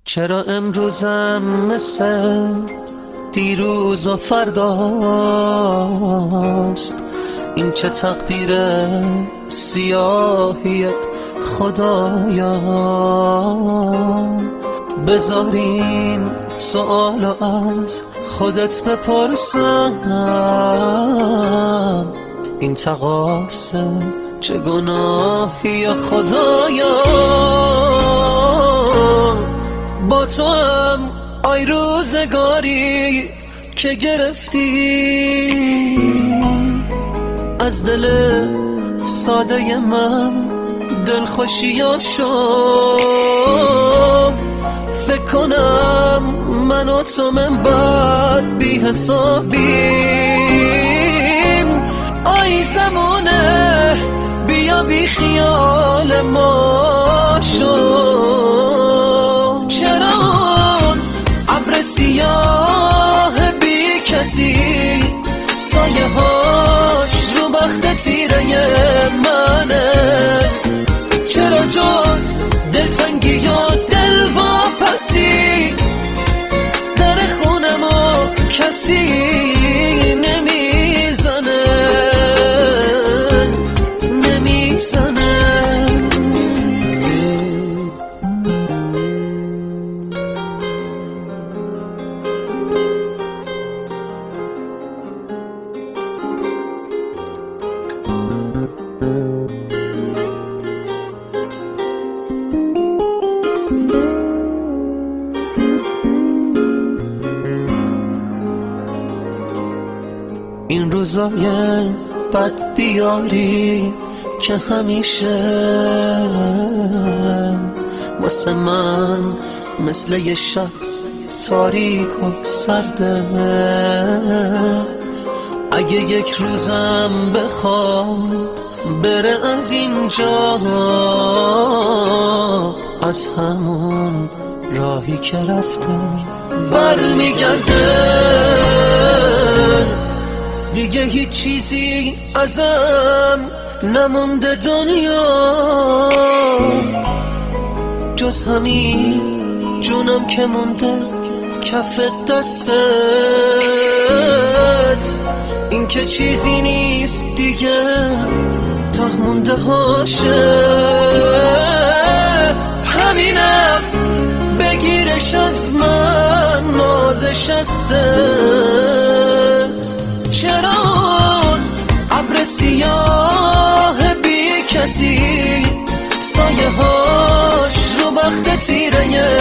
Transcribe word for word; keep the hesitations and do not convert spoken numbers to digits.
چرا امروزم مثل دیروز و فرداست؟ این چه تقدیر سیاهی خدایا. بذارین سوالو از خودت بپرسم، این تقاصه چه گناهی خدایا. با تو هم آی روزگاری که گرفتی از دل ساده من دلخوشیا شد. فکر کنم من و تو من بعد بی حسابیم. آی زمانه بیا بی خیال ما شد. چرا اون ابر سیاه بی کسی سایه هاش رو بخت تیره منه؟ چرا جز دلتنگی یا دل واپسی در خونمو کسی نمیزنه نمیزنه؟ این روزای بد بیاری که همیشه واسه من مثل یه شب تاریک و سرده. اگه یک روزم بخواد بره از اینجا، از همون راهی که رفته برمیگرده. دیگه هیچ چیزی ازم نمونده دنیا جز همین جونم که مونده کف دستت. این که چیزی نیست دیگه تا مونده هاشه. همینم بگیرش از من نازش هستت. چرا اون ابر سیاه بی کسی سایه هاش رو بخت تیره